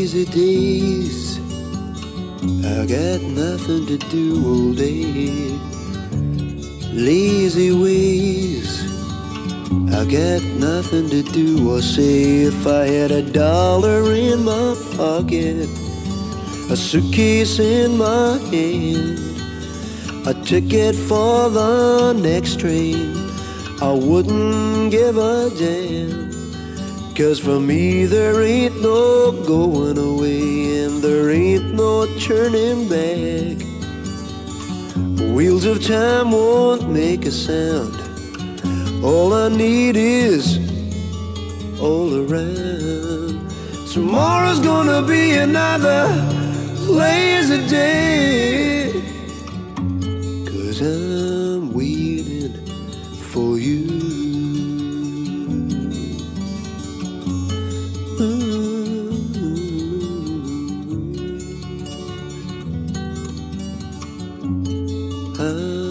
Lazy days, I got nothing to do all day. Lazy ways, I got nothing to do or say. If I had $1 in my pocket, a suitcase in my hand, a ticket for the next train, I wouldn't give a damn. 'Cause for me there ain't no going away, and there ain't no turning back. Wheels of time won't make a sound. All I need is all around. Tomorrow's gonna be another lazy day, 'cause I'm waiting for you. Ah.